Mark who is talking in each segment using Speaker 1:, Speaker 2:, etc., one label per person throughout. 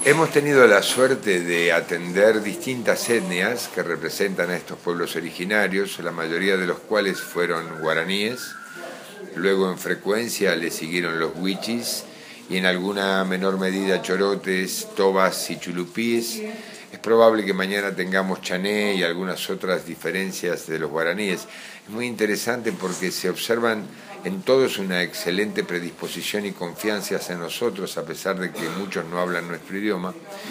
Speaker 1: Hemos tenido la suerte de atender distintas etnias que representan a estos pueblos originarios, la mayoría de los cuales fueron guaraníes. Luego en frecuencia le siguieron los wichis y en alguna menor medida chorotes, tobas y chulupíes. Es probable que mañana tengamos chané y algunas otras diferencias de los guaraníes. Es muy interesante porque se observan en todos una excelente predisposición y confianza hacia nosotros, a pesar de que muchos no hablan nuestro idioma,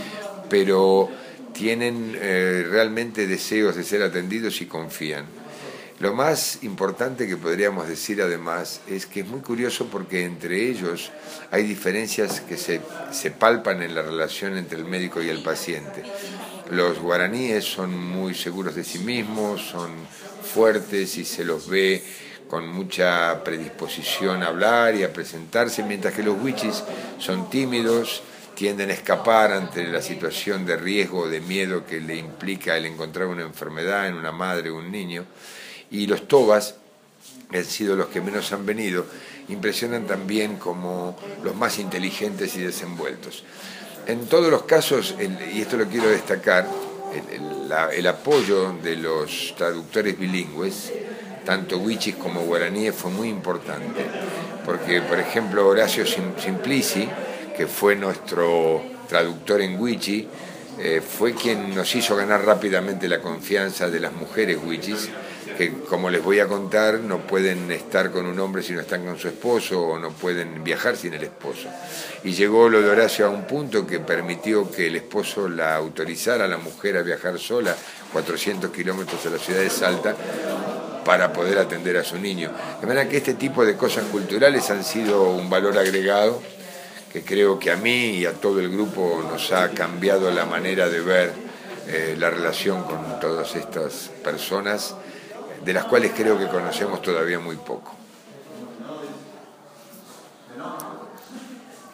Speaker 1: pero tienen realmente deseos de ser atendidos y confían. Lo más importante que podríamos decir además es que es muy curioso porque entre ellos hay diferencias que se palpan en la relación entre el médico y el paciente. Los guaraníes son muy seguros de sí mismos, son fuertes y se los ve con mucha predisposición a hablar y a presentarse, mientras que los wichis son tímidos, tienden a escapar ante la situación de riesgo o de miedo que le implica el encontrar una enfermedad en una madre o un niño. Y los tobas, que han sido los que menos han venido, impresionan también como los más inteligentes y desenvueltos. En todos los casos, y esto lo quiero destacar, el apoyo de los traductores bilingües, tanto wichis como guaraníes, fue muy importante, porque por ejemplo Horacio Simplici, que fue nuestro traductor en wichi, fue quien nos hizo ganar rápidamente la confianza de las mujeres wichis, que como les voy a contar no pueden estar con un hombre si no están con su esposo o no pueden viajar sin el esposo. Y llegó lo de Horacio a un punto que permitió que el esposo la autorizara a la mujer a viajar sola 400 kilómetros a la ciudad de Salta para poder atender a su niño. De manera que este tipo de cosas culturales han sido un valor agregado que creo que a mí y a todo el grupo nos ha cambiado la manera de ver la relación con todas estas personas, de las cuales creo que conocemos todavía muy poco.